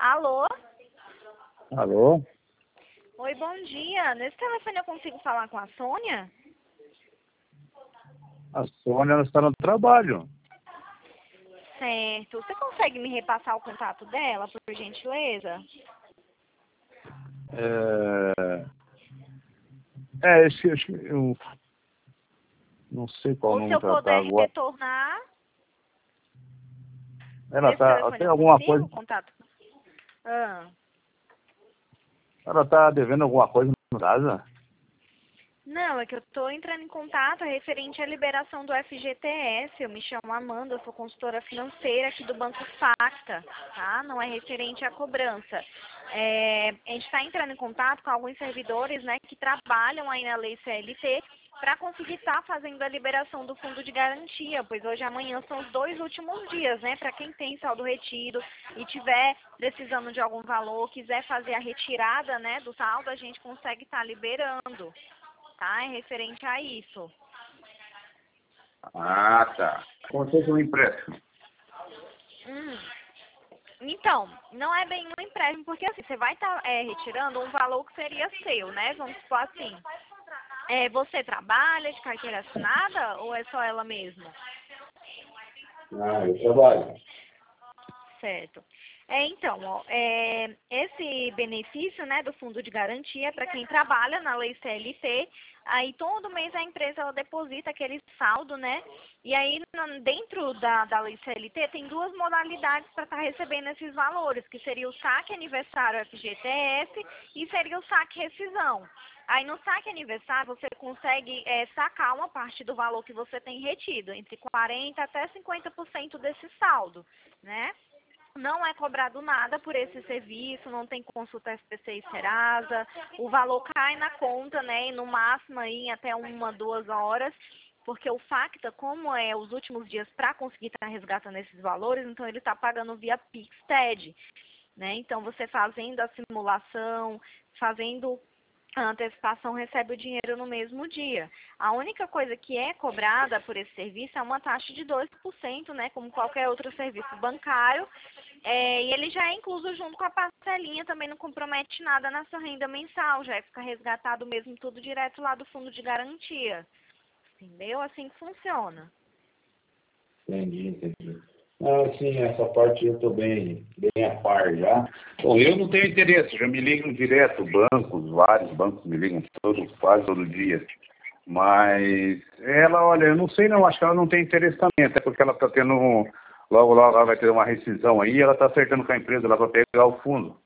Alô? Alô? Oi, bom dia. Nesse telefone eu consigo falar com a Sônia? A Sônia, ela está no trabalho. Certo. Você consegue me repassar o contato dela, por gentileza? Acho que eu não sei qual Ou se eu número que ela está puder agora. retornar, Ela nesse tá, telefone tem eu alguma consigo coisa, o contato? Ah. ela está devendo alguma coisa em casa? Não, é que eu estou entrando em contato referente à liberação do FGTS. Eu me chamo Amanda, eu sou consultora financeira aqui do Banco Facta, tá? Não é referente à cobrança. A gente está entrando em contato com alguns servidores, né, que trabalham aí na lei CLT para conseguir estar fazendo a liberação do fundo de garantia, pois hoje e amanhã são os 2 últimos dias, né, para quem tem saldo retido e tiver precisando de algum valor, quiser fazer a retirada, né, do saldo, a gente consegue estar liberando. Tá? É referente a isso. Ah, tá. Como se fosse um empréstimo. Então, não é bem um empréstimo, porque assim, você vai estar retirando um valor que seria seu, né? Vamos supor assim. Você trabalha de carteira assinada ou é só ela mesma? Ah, eu trabalho. Certo. Então, ó, esse benefício, né, do fundo de garantia para quem trabalha na lei CLT, aí todo mês a empresa ela deposita aquele saldo, né? E aí dentro da lei CLT tem 2 modalidades para estar recebendo esses valores, que seria o saque aniversário FGTS e seria o saque rescisão. Aí no saque aniversário você consegue sacar uma parte do valor que você tem retido, entre 40% até 50% desse saldo, né? Não é cobrado nada por esse serviço, não tem consulta SPC e Serasa, o valor cai na conta, né, e no máximo aí em até 1, 2 horas, porque o Facta, como é os últimos dias para conseguir estar resgatando esses valores, então ele está pagando via Pix-TED, né, então você fazendo a simulação, fazendo a antecipação, recebe o dinheiro no mesmo dia. A única coisa que é cobrada por esse serviço é uma taxa de 2%, né, como qualquer outro serviço bancário, e ele já é incluso junto com a parcelinha, também não compromete nada na sua renda mensal, já fica resgatado mesmo tudo direto lá do fundo de garantia. Entendeu? Assim que funciona. Entendi. Ah, sim, essa parte eu estou bem a par já. Bom, eu não tenho interesse, já me ligam direto, bancos, vários bancos me ligam quase todo dia. Mas ela, olha, eu não sei não, acho que ela não tem interesse também, até porque ela está tendo, logo ela vai ter uma rescisão aí, ela está acertando com a empresa lá para pegar o fundo.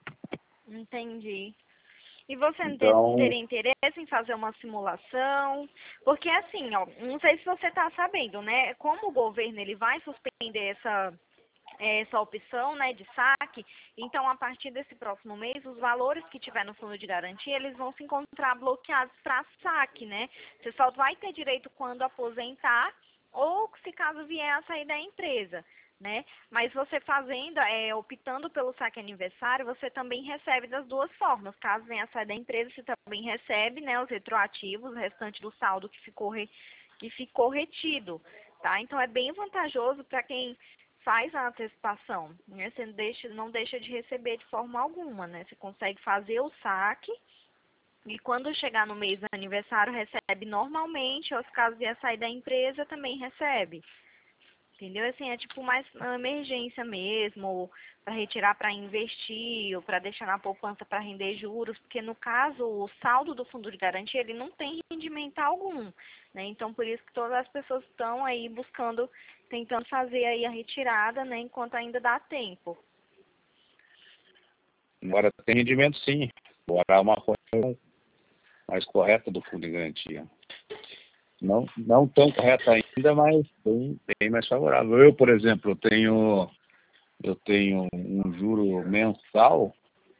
Entendi. E você não Então, teria interesse em fazer uma simulação? Porque assim, ó, não sei se você está sabendo, né? Como o governo ele vai suspender essa opção, né, de saque, então a partir desse próximo mês, os valores que tiver no fundo de garantia, eles vão se encontrar bloqueados para saque, né? Você só vai ter direito quando aposentar ou se caso vier a sair da empresa, né? Mas você fazendo, optando pelo saque aniversário, você também recebe das 2 formas. Caso venha a sair da empresa, você também recebe, né, os retroativos, o restante do saldo que ficou retido, tá? Então é bem vantajoso para quem faz a antecipação, né? Você não deixa de receber de forma alguma, né? Você consegue fazer o saque e quando chegar no mês do aniversário recebe normalmente, ou se caso vier sair da empresa também recebe. Entendeu? Assim, é tipo mais uma emergência mesmo, para retirar para investir, ou para deixar na poupança para render juros, porque no caso, o saldo do fundo de garantia, ele não tem rendimento algum, né? Então, por isso que todas as pessoas estão aí buscando, tentando fazer aí a retirada, né, enquanto ainda dá tempo. agora tem rendimento sim, agora é uma coisa mais correta do fundo de garantia. Não tão correta ainda, mas bem mais favorável. Eu, por exemplo, eu tenho um juro mensal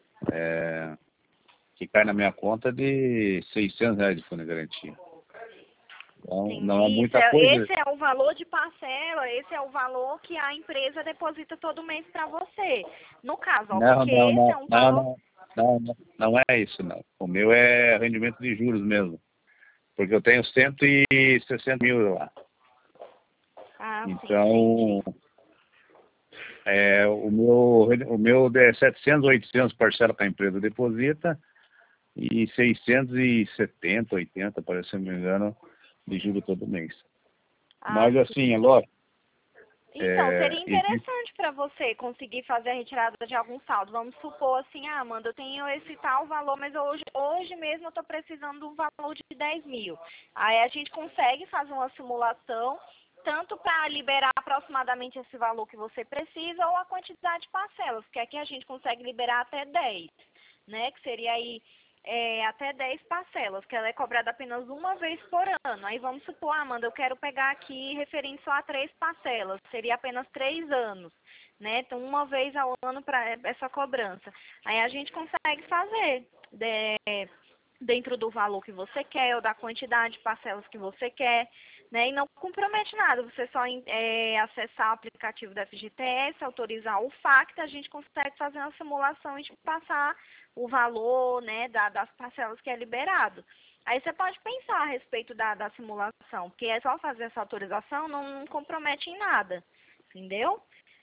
que cai na minha conta de R$ 600 de fundo de garantia. Então, não é Entendi. muita coisa. Esse é o valor de parcela, esse é o valor que a empresa deposita todo mês para você. No caso, ó, Não, porque não, esse é não, um não, valor. não, não, não, não é isso, não. O meu é rendimento de juros mesmo, porque eu tenho 160 mil lá. Ah, sim, Então, entendi. O meu é 700, 800 parcela que a empresa deposita e 670, 80, parece, se não me engano, de juros todo mês. Ah, Mas assim, é lógico. então, seria Existe. interessante para você conseguir fazer a retirada de algum saldo. Vamos supor assim, Amanda, eu tenho esse tal valor, mas hoje mesmo eu estou precisando de um valor de 10 mil. Aí a gente consegue fazer uma simulação, tanto para liberar aproximadamente esse valor que você precisa, ou a quantidade de parcelas, que aqui a gente consegue liberar até 10, né? Que seria aí até 10 parcelas, que ela é cobrada apenas uma vez por ano. Aí vamos supor, Amanda, eu quero pegar aqui referente só a 3 parcelas, seria apenas 3 anos, né? Então, uma vez ao ano para essa cobrança. Aí a gente consegue fazer dentro do valor que você quer, ou da quantidade de parcelas que você quer, né? E não compromete nada, você só acessar o aplicativo da FGTS, autorizar o FACTA, a gente consegue fazer uma simulação e te passar o valor, né, das parcelas que é liberado. Aí você pode pensar a respeito da simulação, porque é só fazer essa autorização, não compromete em nada, entendeu?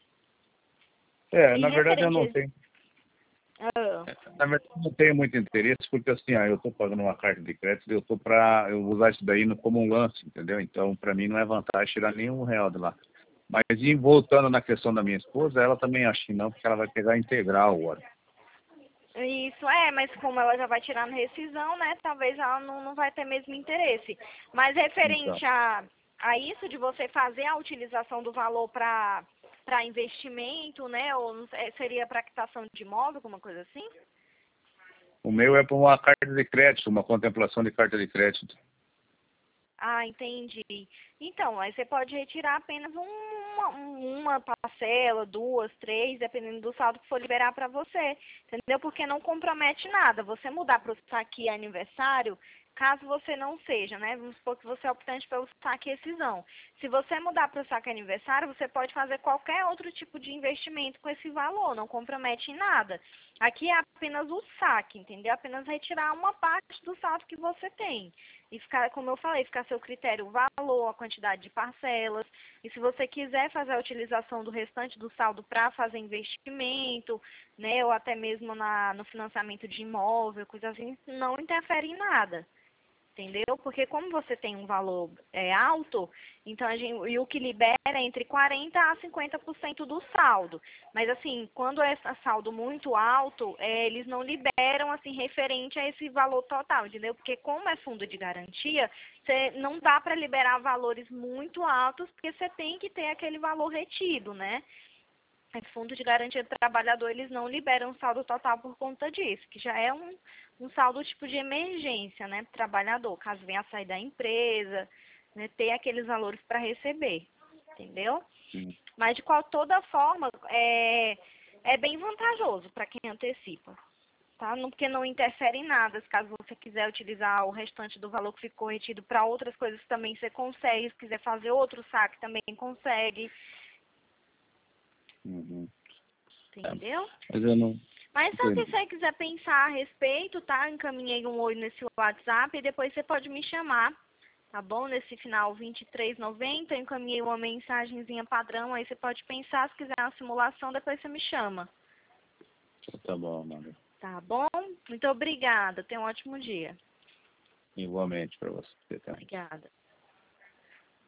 E Na verdade eu não referente... tenho. Ah, Na verdade, eu não tenho muito interesse, porque assim, eu estou pagando uma carta de crédito, eu vou usar isso daí como um lance, entendeu? Então, para mim não é vantagem tirar nenhum real de lá. Mas voltando na questão da minha esposa, ela também acha que não, porque ela vai pegar integral agora. isso mas como ela já vai tirar na rescisão, né, talvez ela não vai ter mesmo interesse. Mas Então, referente a isso de você fazer a utilização do valor para investimento, né, ou seria para quitação de imóvel, alguma coisa assim? o meu é para uma carta de crédito, uma contemplação de carta de crédito. Ah, entendi. Então, aí você pode retirar apenas uma parcela, 2, 3, dependendo do saldo que for liberar para você, entendeu? Porque não compromete nada. Você mudar para o saque aniversário, caso você não seja, né? Vamos supor que você é optante pelo saque rescisão. Se você mudar para o saque aniversário, você pode fazer qualquer outro tipo de investimento com esse valor, não compromete em nada. Aqui é apenas o saque, entendeu? Apenas retirar uma parte do saldo que você tem. E ficar, como eu falei, ficar a seu critério o valor, a quantidade de parcelas. E se você quiser fazer a utilização do restante do saldo para fazer investimento, né, ou até mesmo no financiamento de imóvel, coisa assim, não interfere em nada. Entendeu? Porque como você tem um valor alto, então e o que libera é entre 40% a 50% do saldo. Mas assim, quando é saldo muito alto, eles não liberam assim referente a esse valor total, entendeu? Porque como é fundo de garantia, não dá para liberar valores muito altos, porque você tem que ter aquele valor retido, né? Fundo de garantia do trabalhador, eles não liberam saldo total por conta disso, que já é um saldo tipo de emergência, né, pro trabalhador, caso venha a sair da empresa, né, ter aqueles valores para receber, entendeu? Sim. Mas de toda forma, é bem vantajoso para quem antecipa, tá? Porque não interfere em nada, se caso você quiser utilizar o restante do valor que ficou retido para outras coisas também você consegue, se quiser fazer outro saque também consegue, Uhum. entendeu? Mas eu não Mas só que se entendi. você quiser pensar a respeito, tá? Encaminhei um oi nesse WhatsApp e depois você pode me chamar, tá bom? Nesse final 2390, eu encaminhei uma mensagenzinha padrão, aí você pode pensar, se quiser uma simulação, depois você me chama. Tá bom, Amanda. Tá bom? Muito obrigada, tenha um ótimo dia. Igualmente para você também. Obrigada.